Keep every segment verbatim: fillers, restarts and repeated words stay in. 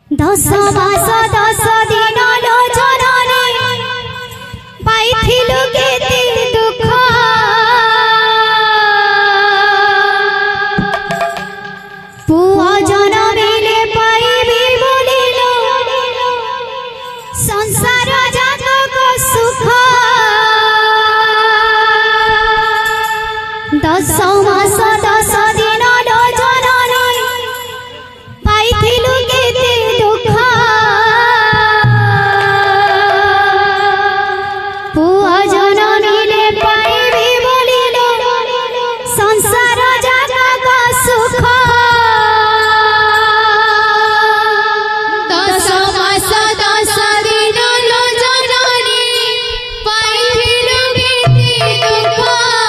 दस मास दस दिन लो जननी पाइथिलु केते दुख पुआ जनमिले पाइबी बोलिलो संसार जातक सुख दस मास दस दिन लो जननी पाइथिलु केते दुख पुआ जनमिले पाइबी बोलिलो संसार जातक सुख दस मास दस दिन लो जननी पाइथिलु केते दुख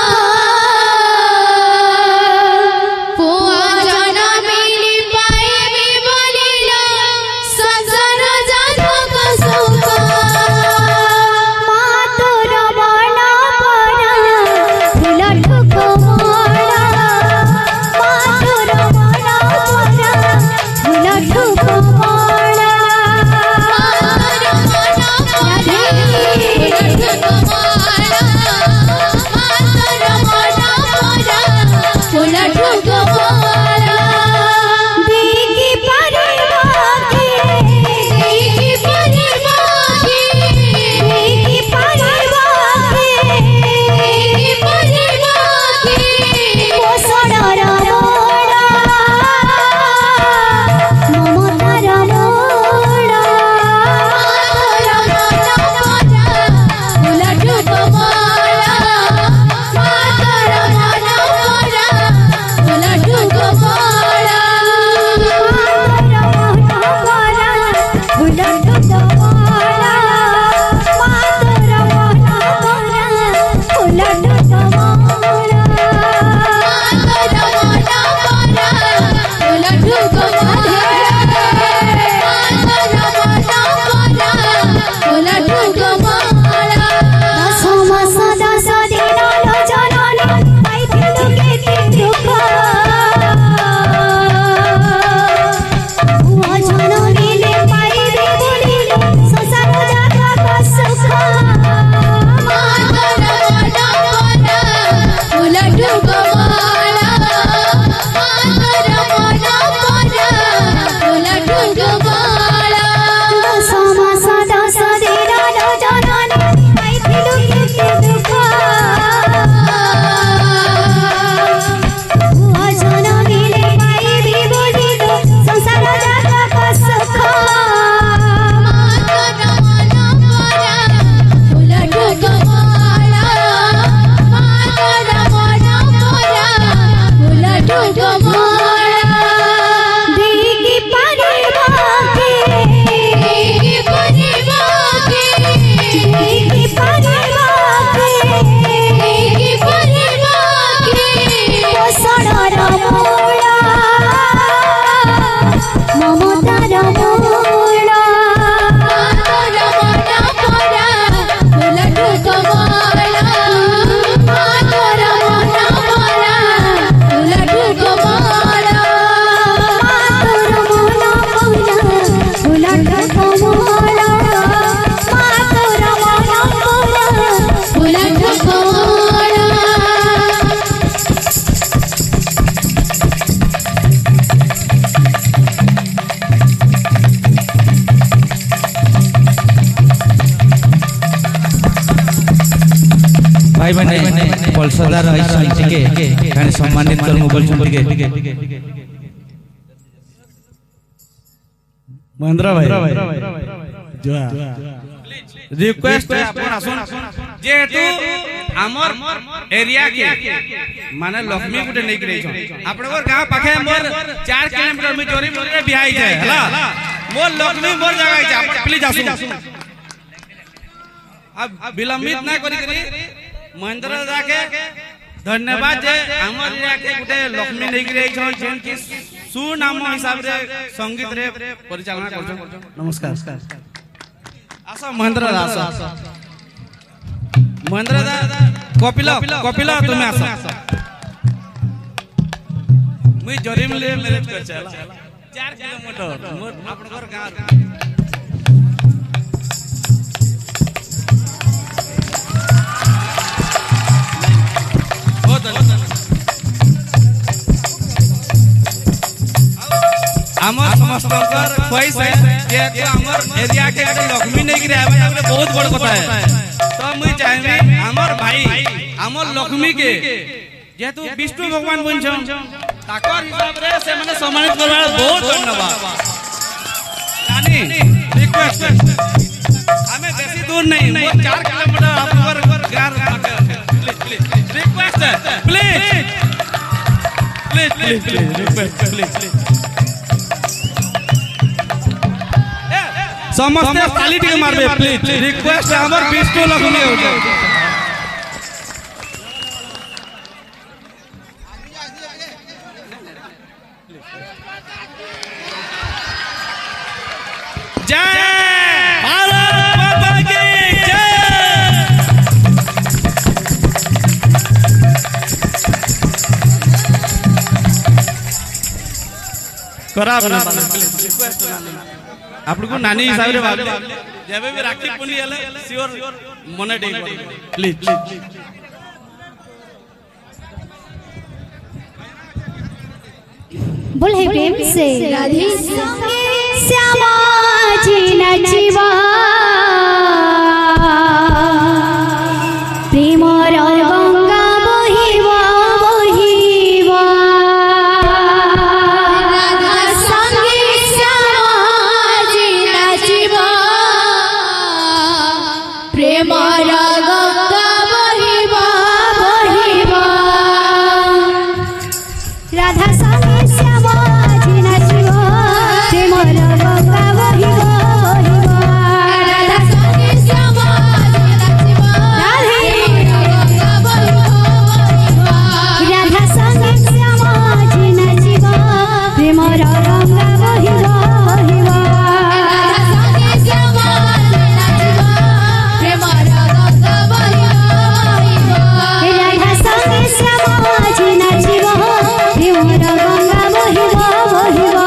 पुआ जनमिले पाइबी बोलिलो संसार जातक सुख मातुर बना परा फूल ठुक मोड़ा मातुर बना परा फूल ठुक मोड़ा बिकी परिवाके बिकी परिवाके बिकी परिवाके बिकी परिवाके पोषणर मोड़ा ममतार मोड़ा दस मास दस दिन लो जननी पाइथिलु केते दुख पुआ जनमिले पाइबी बोलिलो संसार जातक सुख दस मास दस दिन लो जननी पाइथिलु केते दुख पुआ जनमिले पाइबी बोलिलो संसार जातक सुख बिकी परिवाके बिकी परिवाके बिकी परिवाके बिकी परिवाके पोषणर मोड़ा ममतार मोड़ा मातुर मना पौला फूल ठुक मोड़ा मातुर मना पौला भाई बने पलसदार ऐसा के खाने सम्मानित कर मोबाइल चुन के महेंद्र भाई जो रिक्वेस्ट अपन आसुन जेहेतु हमर एरिया के माने लक्ष्मी गुटे नै करे छ आपनकर गांव पाखे मोर चार किलोमीटर में जोरी मोर बिहाई छै हला मोर लक्ष्मी मोर जगह छै आप प्लीज आसु अब विलंबित ना करी करी महेंद्र दादा के धन्यवाद जे हमर एरिया के गुटे लक्ष्मी नै करे छ जेन कि सुनाम हिसाब रे संगीत रे परिचालना कर छ नमस्कार आसा महेंद्र दादा आसा महेंद्र दादा कपिला कपिला तुम्हें आसा मुई जरीम ले मैरिज कर चला चार किलोमीटर मोर आपनकर गांव बहुत हमर समस्तकर ख्वाहिश है जे तो हमर एरिया के लक्ष्मी नहीं गिरे आवे बहुत बड़ कथा है तो मुई चाहबे हमर भाई हमर लक्ष्मी के जेतु विष्णु भगवान बन छ ताकर हिसाब रे से माने सम्मानित करबा बहुत धन्यवाद रानी रिक्वेस्ट हमें बेसी दूर नहीं बहुत चार किलोमीटर आपकर घर please request please please please request please समस्त ताली टिके मारबे प्लीज रिक्वेस्ट हमर विष्णु लक्ष्मी हो जाए जय भारत माता की जय करा बना रिक्वेस्ट आपन को नानी हिसाब रे भाव जेबे भी राखी पुनी हले श्योर मने दे प्लीज बोल है प्रेम से राधे श्यामा जी नचिवा प्रेम गंगा बहिवा बहिवा राधा संगे श्यामा जी नाचिबा प्रेम गंगा बहिबा बहिवा राधा संगे श्यामा जी नचिवा प्रेम गंगा बहिवा बहिवा राधा संगे श्यामा जी नाचिबा राधे राधा संगे श्यामा जी नचिवा प्रेम गंगा बहिवा बहिवा राधा संगे श्यामा जी नचिवा प्रेम गंगा बहिवा बहिवा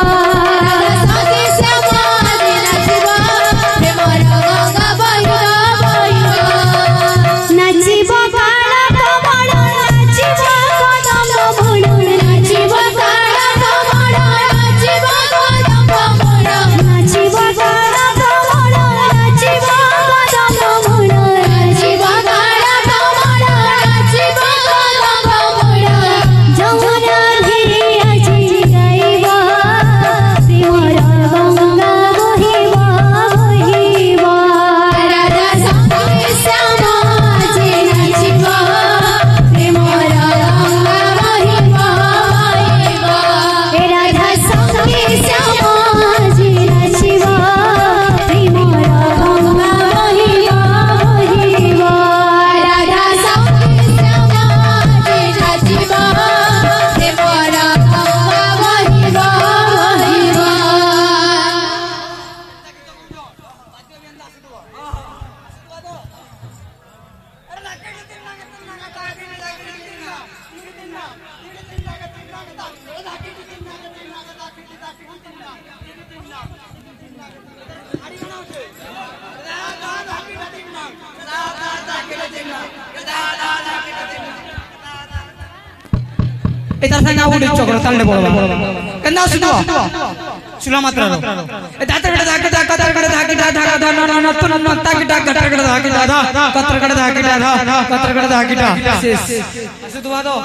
नचिवा काला कमल नचिवा कदम फूल नचिवा काला कमल नचिवा कदम फूल नचिवा काला कमल नचिवा कदम फूल नचिवा काला कमल नचिवा कदम फूल जमुना धीरे अजी गाइबा प्रेम गंगा बहिवा बहिवा राधा संगे श्यामा जी नचिवा प्रेम गंगा बहिवा बहिवा राधा संगे श्यामा जी नचिवा प्रेम गंगा बहिवा बहिवा राधा संगे श्यामा जी नचिवा प्रेम गंगा बहिवा बहिवा इधर से ना उड़ी चोकर तलने बोलवा कंदा सुनो सुला मात्र रो ए दातर गड़ दाके दा कतर गड़ दाके दा धा धा न न तु न ताके दा कतर गड़ दाके दा धा कतर गड़ दाके दा धा कतर गड़ दाके दा से दुआ दो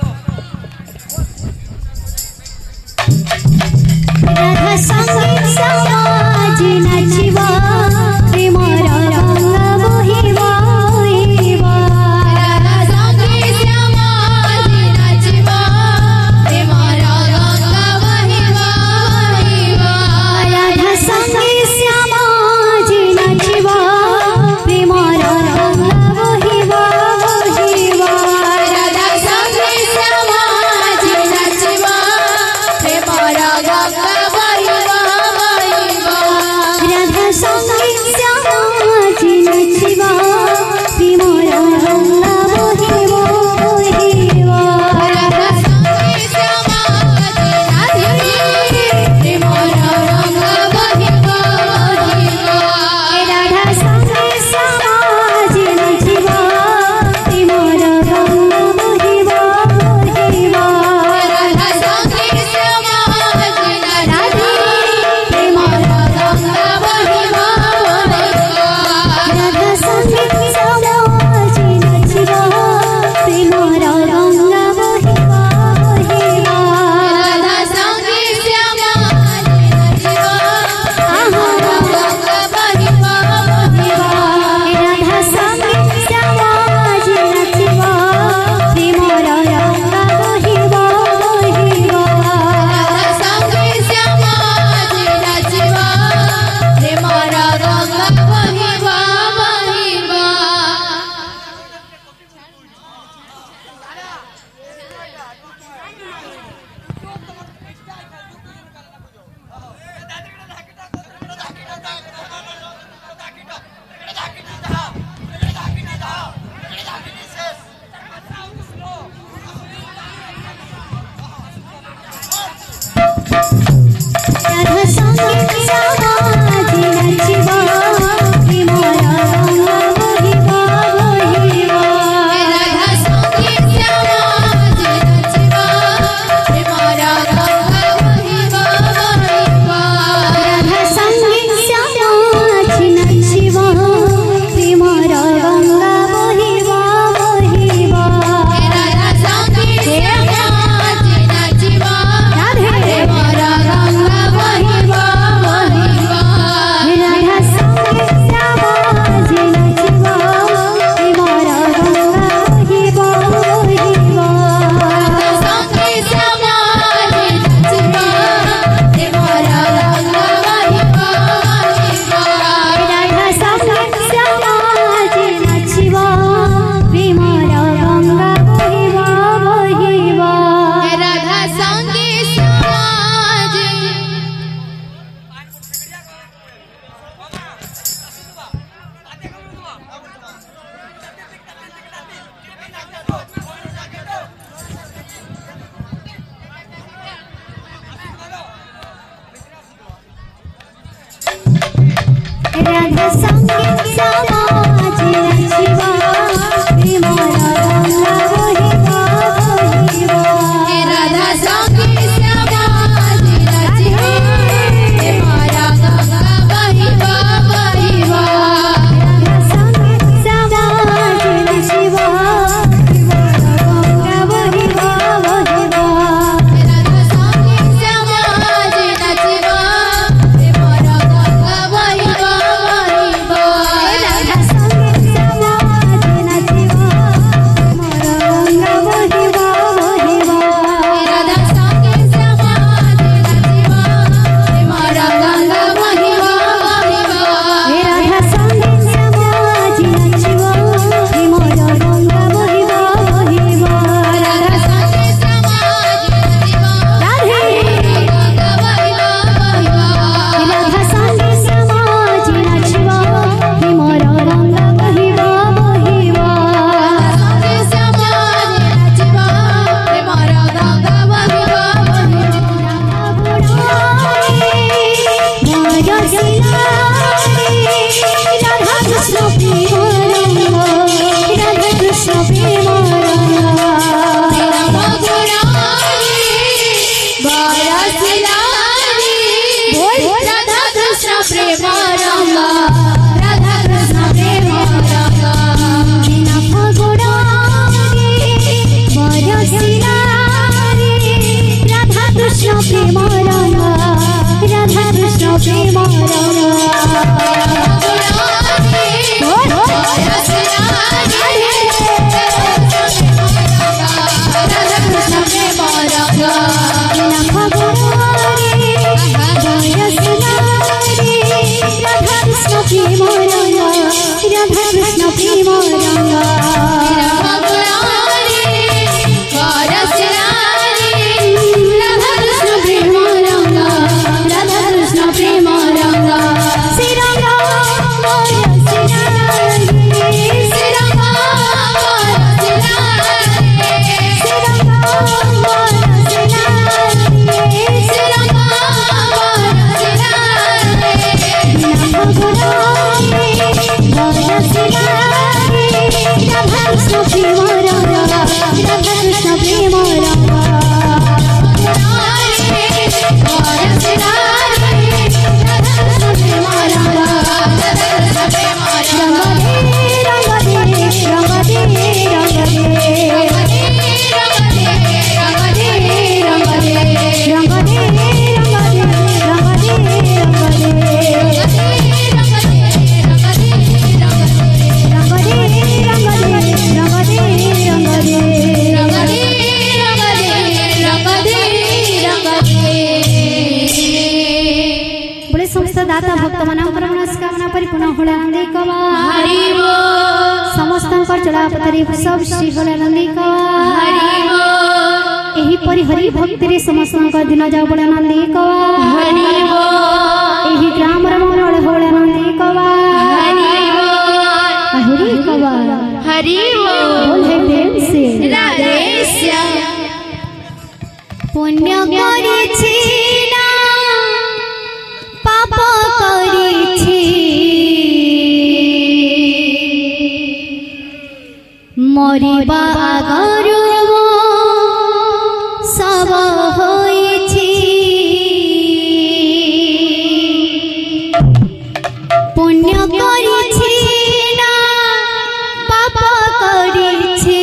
राधा संगे श्यामा जी नचिवा प्रेम गंगा बहिवा बहिवा राधा संगे श्यामा जी नाचिबा प्रेम गंगा बहिबा बहिबा राधा संगे श्यामा जी नचिवा प्रेम गंगा बहिवा बहिवा राधा संगे श्यामा जी नाचिबा प्रेम गंगा बहिबा बहिबा राधा संगे श्यामा जी नाचिबा प्रेमर रंगा बहिबा बहिबा राधा संगे श्यामा जी नाचिबा प्रेमर रंगा बहिबा बहिबा राधा संगे श्यामा जी नाचिबा प्रेमर रंगा बहिबा बहिबा राधा संगे श्यामा जी नाचिबा प्रेमर रंगा बहिबा बहिबा राधा संगे श्यामा जी नाचिबा प्रेमर रंगा बहिबा बहिबा राधा संगे श्यामा जी नाचिबा प्रेमर रंगा बहिबा बहिबा राधा संगे श्यामा जी नाचिबा प्रेमर रंगा बहिबा बहिबा राधा संगे श्यामा जी नाचिबा राधे रंगा बहिबा बहिबा राधा संगे श्यामा जी नाचिबा प्रेमर रंगा बहिबा बहिबा संगे श्यामा जी नाचिबा प्रेमर रंगा बहिबा बहिबा राधा कृष्ण प्रेम रंग राधा कृष्ण प्रेम रंग राधा कृष्ण प्रेम रंगा राधा कृष्ण प्रेम रंगा राधा कृष्ण प्रेम रंग राधा कृष्ण प्रेम रंग राधा कृष्ण प्रेम रंगा राधा कृष्ण प्रेम रंग राधा कृष्ण प्रेम रंग राधा कृष्ण प्रेम रंग श्रीरंगा राधा कृष्ण प्रेम रंग राधा कृष्ण प्रेम रंग बोले समस्त दाता भक्त मनांकर मनस्कामना परिपूर्ण होलानंदी कवा हरि बोल समस्तंकर चलापतरी सब श्री होलानंदी कवा हरि बोल एही परि हरि भक्ति रे समस्तंकर दिन जाऊ होलानंदी कवा हरि बोल एही ग्राम रे मंगल होलानंदी कवा हरि बोल हरि कवा हरि बोल बोल है प्रेम से राधे श्याम पुण्य करेछि ना पाप करेछि मरिबा आगरु सब होइछि पुण्य करेछि ना पाप करेछि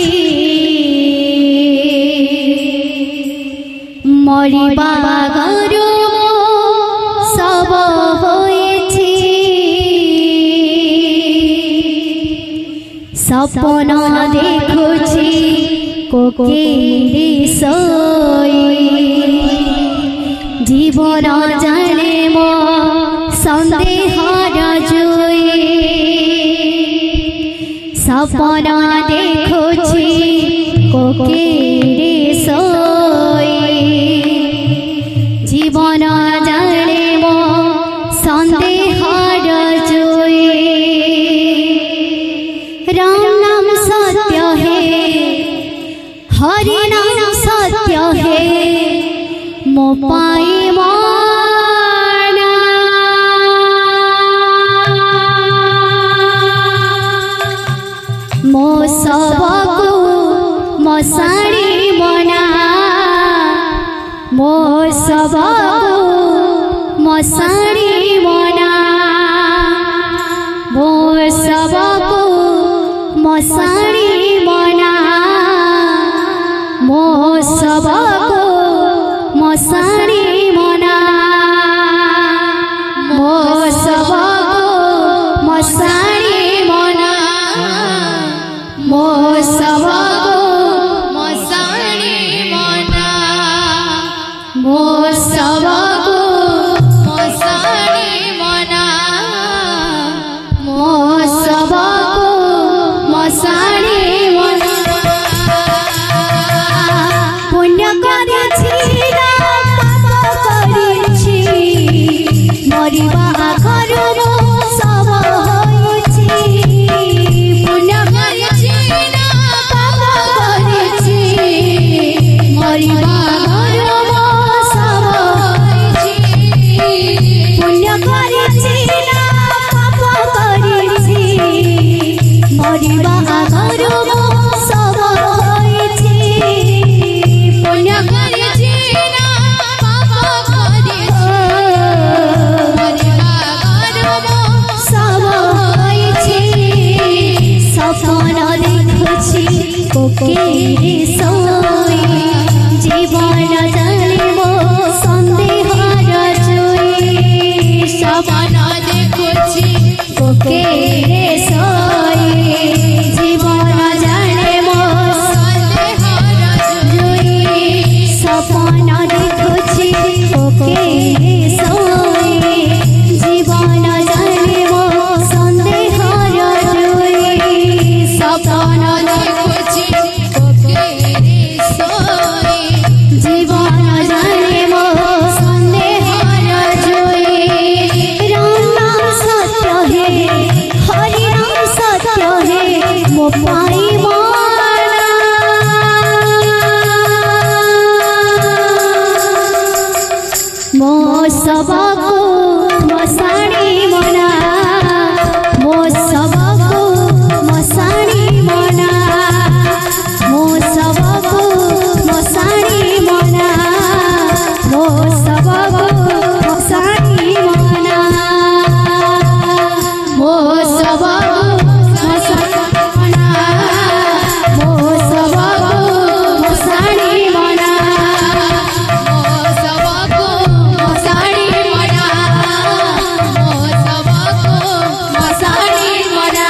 मरिबा आगरु सब होइछि सपन देखुछि कोकिली सोई जीवन जाने मो संदेहर जोई सपन देखुछि कोकिली सोई जीवन जाने मो संदेहर जोई राम नाम सत्य है हरि नाम सत्य है मो पाई माना सबको मसाणी मना मो सबको मसाणी मना मो सबको मसाणी मना मो सबको मसाणी मना मो सबको मसाणी मना मो सबको मसाणी मना मो सबको मसाणी मना पुण्य करिछि ना पाप करिछि मरिबा आखरु मो सब होइछि पुण्य करिछि ना पाप करिछि मरिबा आखरु मो सब होइछि पुण्य करिछि ना पाप करिछि मरिबा आखरु मो सब होइछि पुण्य करिछि ना पाप करिछि मरिबा गरबो सब होइछि सपन देखुछि कोकेरे सोई जीवन जानिबो सन्देहर जोई सपन देखुछि कोकेरे सोई जीवन जानिबो सन्देहर जोई सपन देखुछि कोकेरे सोई जीवन जानिबो सन्देहर जोई सपन देखुछि कोकेरे सोई जीवन जानिबो सन्देहर जोई राम नाम सत्य है हरि नाम सत्य है मो पाई माना मो सबको मसाणी मना मो सबको मसाणी मना मो सबको मसाणी मना मो सबको मसाणी मना मो सबको मसाणी मना मो सबको मसाणी मना मो सबको मसाणी मना मो सबको मसाणी मना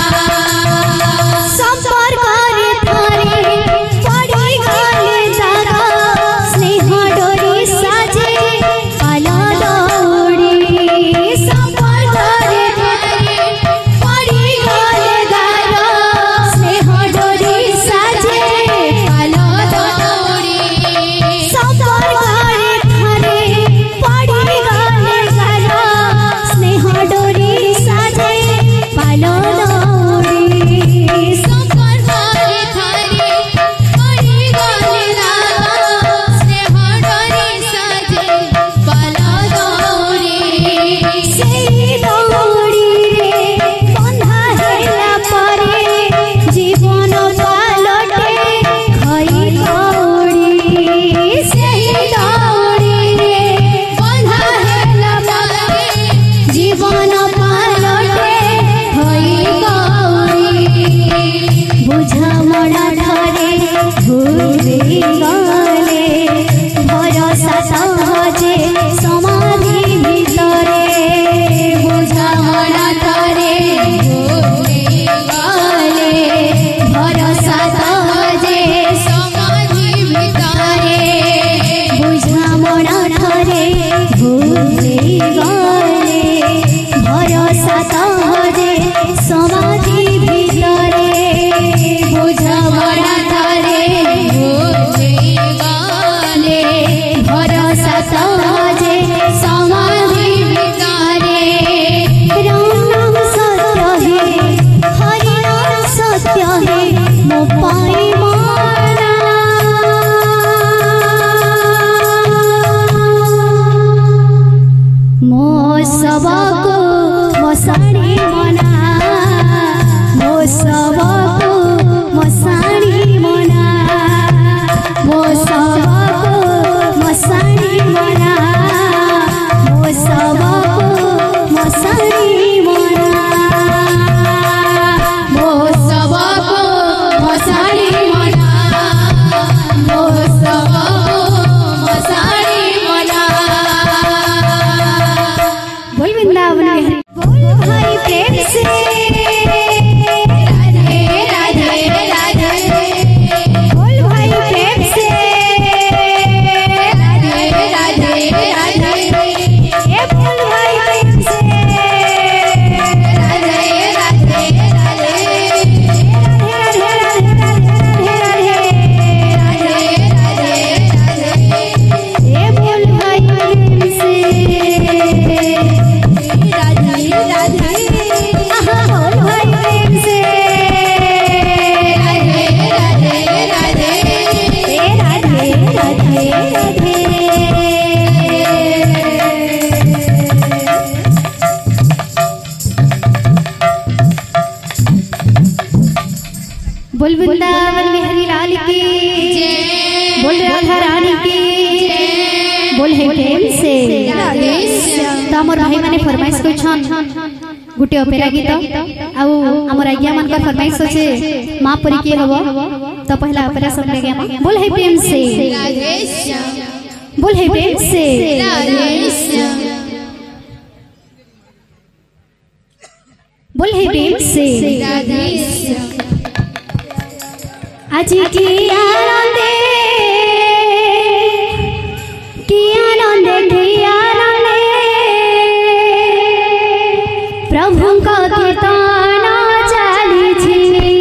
संपर्करे थारे पड़ी गले दादा स्नेह डोरी साजे पाला दौड़ी संपर्करे थारे पड़ी गले दादा स्नेह डोरी साजे पाला दौड़ी संपर्करे थारे पड़ी गले दादा स्नेह डोरी साजे पाला दौड़ी संपर्करे थारे पड़ी गले दादा स्नेह डोरी साजे पाला दौड़ी सेई दौड़ीरे बंधा हेला परे जीवन पालटे खई दौड़ी सेई दौड़ीरे बंधा हेला परे जीवन पालटे खई दौड़ी बुझामणा धरे भूली गले भरोसा सहजे समाधि भितरे बुझामणा धरे भूली गले भरोसा सहजे समाधि भितरे बुझामणा धरे भूली गले भरोसा सहजे समाधि भितरे बुझामणा धरे भूली गले भरोसा सहजे समाधि भितरे राम नाम सत्य है हरि नाम सत्य है मो पाई माना मो सबको मसाणी मना मो सबको मसाणी मना मो सबको मसाणी मना बोल वृंदावन बिहारी लाल की बोल राधा रानी की बोल हे प्रेम से तो हमर भाई माने फरमाइश को छन गुटे ओपेरा गीत आउ हमर आज्ञा मन का फरमाइश होचे मां परी के हबो तो पहला ओपेरा सुन ले गया बोल हे प्रेम से बोल हे प्रेम से बोल हे प्रेम से आज की आनंदे की आनंदे की आनंदे प्रभु का कीर्तन चाली छी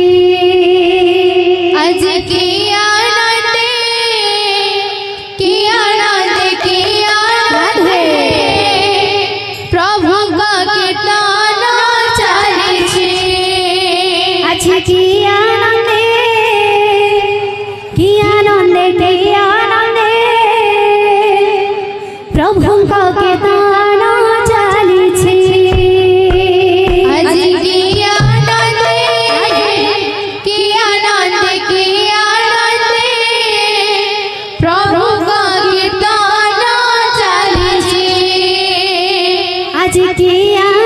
आज की आनंदे की आनंदे की आनंदे प्रभु का कीर्तन चाली छी आज की आनंदे की आनंदे की आनंदे प्रभु का कीर्तन चाली छी आज की आनंदे की आनंदे की आनंदे प्रभु का कीर्तन चाली छी आज की